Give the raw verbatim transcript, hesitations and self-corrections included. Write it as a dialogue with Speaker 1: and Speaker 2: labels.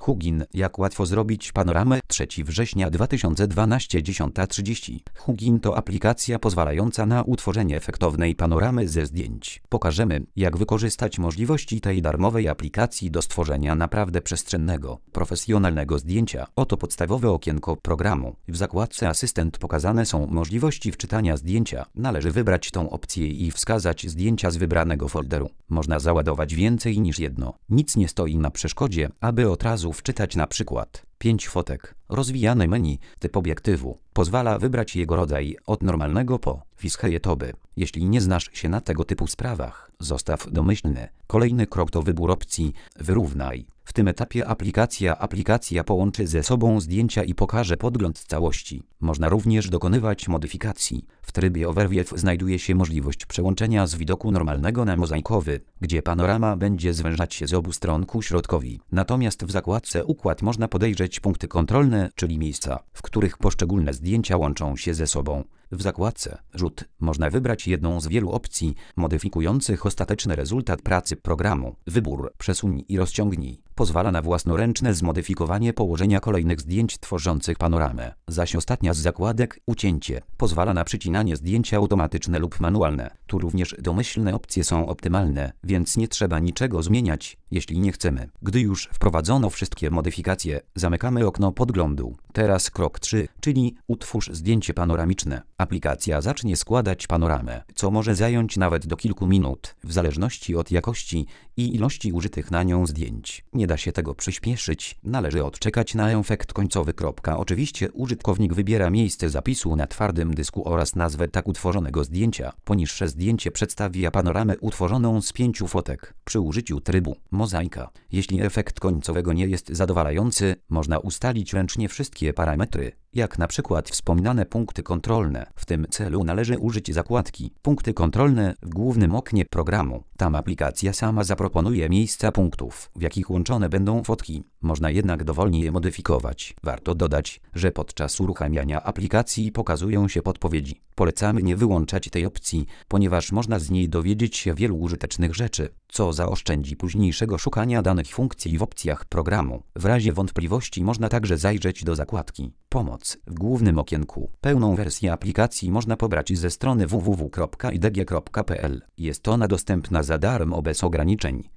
Speaker 1: Hugin. Jak łatwo zrobić panoramę? trzeciego września dwa tysiące dwunastego, dziesiąta trzydzieści. Hugin to aplikacja pozwalająca na utworzenie efektownej panoramy ze zdjęć. Pokażemy, jak wykorzystać możliwości tej darmowej aplikacji do stworzenia naprawdę przestrzennego, profesjonalnego zdjęcia. Oto podstawowe okienko programu. W zakładce Asystent pokazane są możliwości wczytania zdjęcia. Należy wybrać tą opcję i wskazać zdjęcia z wybranego folderu. Można załadować więcej niż jedno. Nic nie stoi na przeszkodzie, aby od razu wczytać na przykład pięć fotek. Rozwijane menu, typ obiektywu, pozwala wybrać jego rodzaj od normalnego po fischejetowy. Jeśli nie znasz się na tego typu sprawach, zostaw domyślny. Kolejny krok to wybór opcji wyrównaj. W tym etapie aplikacja aplikacja połączy ze sobą zdjęcia i pokaże podgląd całości. Można również dokonywać modyfikacji. W trybie Overview znajduje się możliwość przełączenia z widoku normalnego na mozaikowy, gdzie panorama będzie zwężać się z obu stron ku środkowi. Natomiast w zakładce Układ można podejrzeć punkty kontrolne, czyli miejsca, w których poszczególne zdjęcia łączą się ze sobą. W zakładce Rzut można wybrać jedną z wielu opcji modyfikujących ostateczny rezultat pracy programu. Wybór Przesuń i rozciągnij pozwala na własnoręczne zmodyfikowanie położenia kolejnych zdjęć tworzących panoramę. Zaś ostatnia z zakładek Ucięcie pozwala na przycinanie zdjęcia automatyczne lub manualne. Tu również domyślne opcje są optymalne, więc nie trzeba niczego zmieniać, jeśli nie chcemy. Gdy już wprowadzono wszystkie modyfikacje, zamykamy okno podglądu. Teraz krok trzy, czyli utwórz zdjęcie panoramiczne. Aplikacja zacznie składać panoramę, co może zająć nawet do kilku minut, w zależności od jakości i ilości użytych na nią zdjęć. Nie da się tego przyspieszyć, należy odczekać na efekt końcowy. Oczywiście użytkownik wybiera miejsce zapisu na twardym dysku oraz nazwę tak utworzonego zdjęcia. Poniższe zdjęcie przedstawia panoramę utworzoną z pięciu fotek przy użyciu trybu mozaika. Jeśli efekt końcowego nie jest zadowalający, można ustalić ręcznie wszystkie parametry, jak na przykład wspominane punkty kontrolne. W tym celu należy użyć zakładki Punkty kontrolne w głównym oknie programu. Tam aplikacja sama zaproponuje miejsca punktów, w jakich łączone będą fotki. Można jednak dowolnie je modyfikować. Warto dodać, że podczas uruchamiania aplikacji pokazują się podpowiedzi. Polecamy nie wyłączać tej opcji, ponieważ można z niej dowiedzieć się wielu użytecznych rzeczy, co zaoszczędzi późniejszego szukania danych funkcji w opcjach programu. W razie wątpliwości można także zajrzeć do zakładki Pomoc w głównym okienku. Pełną wersję aplikacji można pobrać ze strony w w w kropka i d g kropka p l. Jest ona dostępna za darmo bez ograniczeń.